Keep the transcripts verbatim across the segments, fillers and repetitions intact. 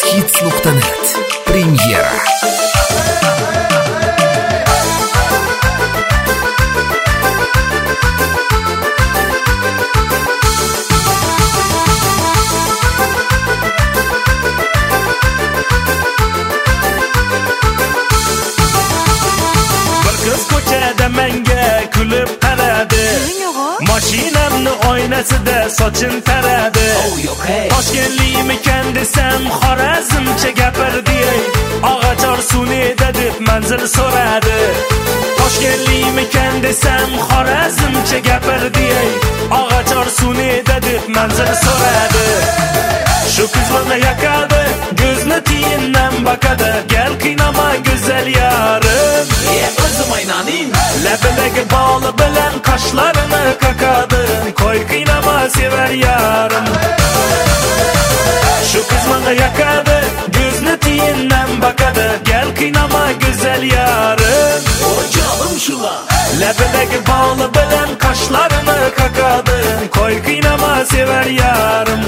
uzkids nuqta net Premyera. Menga kulib qaradi, mashinamni oynasida sochin taradi. Toshkentlikmikan desam Xorazmcha gapirdi, Og'achor Suneda deb manzil so'radi. Toshkentlikmikan desam Xorazmcha gapirdi, Og'achor Suneda deb manzil so'radi. Shu qiz meni yoqadi, ko'zni tiyindan boqadi. Gal qiynama go'zal yarim, o'zim aynaning. Labidagi boli bilan qoshlarini qaqadi. Qo'y qiynama sevar yarim. Shu qiz meni yoqadi, ko'zni tiyindan boqadi. Gal qiynama go'zal yarim, o jonim shula. Labidagi boli bilan qoshlarini qaqadi. Qo'y qiynama sevar yarim.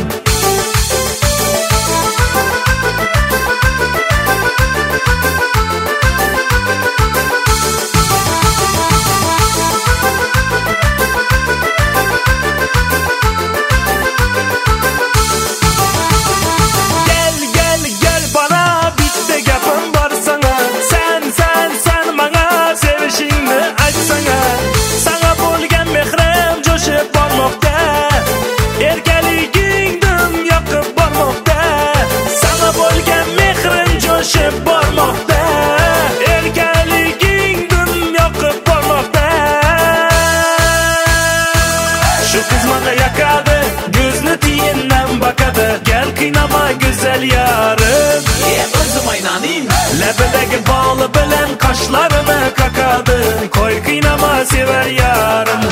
Qiynama go'zal yarim, o'zim aynaning. Labidagi boli bilan qoshlarini qaqadi. Qo'y qiynama sevar yarim.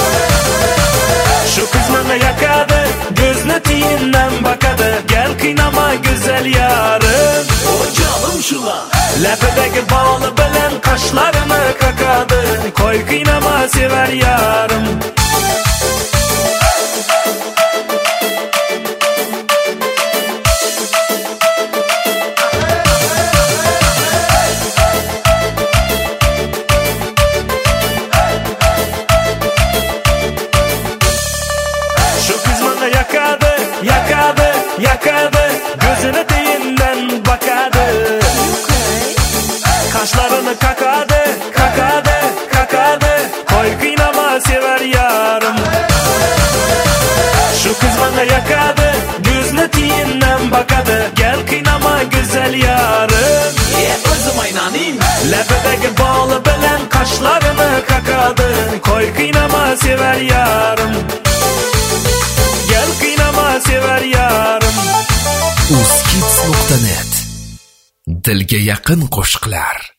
Shu qiz meni yoqadi, ko'zni tiyindan boqadi. Gal qiynama go'zal yarim, o jonim shula. Labidagi boli bilan qoshlarini qaqadi. Qo'y qiynama sevar yarim. Yakadi, yakadi, yakadi, gözünü tiyindan bakadi. Qoshlarini qaqadi, qaqadi, qaqadi. Qo'y qiynama sevar yarim. Shu qiz meni yoqadi, ko'zni tiyindan boqadi. Gal qiynama go'zal yarim, o'zim aynaning. Labidagi boli bilan qoshlarini qaqadi. Qo'y qiynama sevar yarim. Sevar yarim. uzkids nuqta net Dilga yaqin qo'shiqlar.